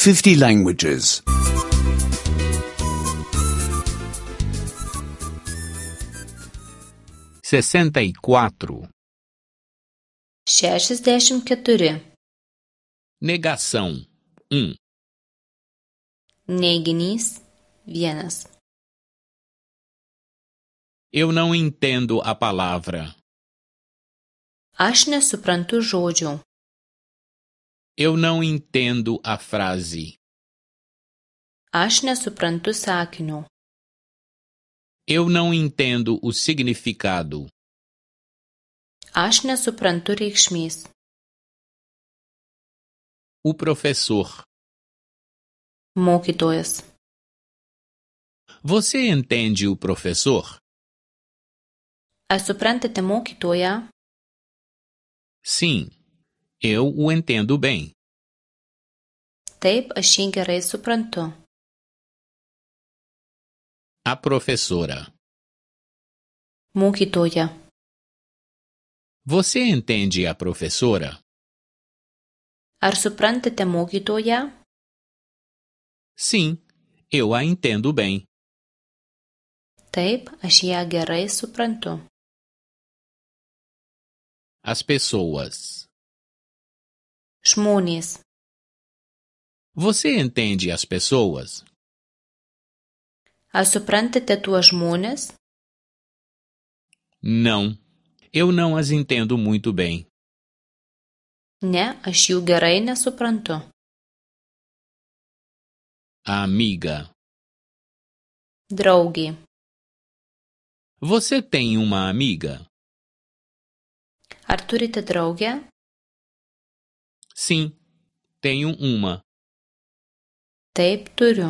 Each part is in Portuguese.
50 languages. 64. 64. Negação 1. Neiginys 1. Eu não entendo a palavra. Aš nesuprantu žodžio. Eu não entendo a frase. Aš nesuprantu sakinio. Eu não entendo o significado. Aš nesuprantu reikšmės. O professor. Mokytojas. Você entende o professor? Ar suprantate mokytoją? Sim, eu o entendo bem. Taip, aš jį gerai suprantu. A professora. Mokytoja. Você entende a professora? Ar suprantate mokytoją? Sim, eu a entendo bem. Taip, aš ją gerai suprantu. As pessoas. Žmonės. Você entende as pessoas? Ar suprantate tuos žmones? Não, eu não as entendo muito bem. Ne, aš jų gerai nesuprantu. A amiga. Draugė. Você tem uma amiga? Ar turite draugę? Sim, tenho uma. Taip, turiu.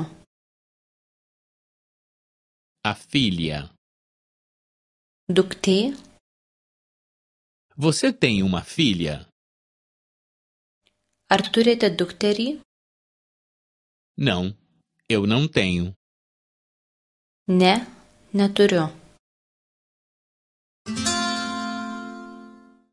A filha. Duktė. Você tem uma filha? Ar turite dukterį? Não, eu não tenho. Ne, neturiu.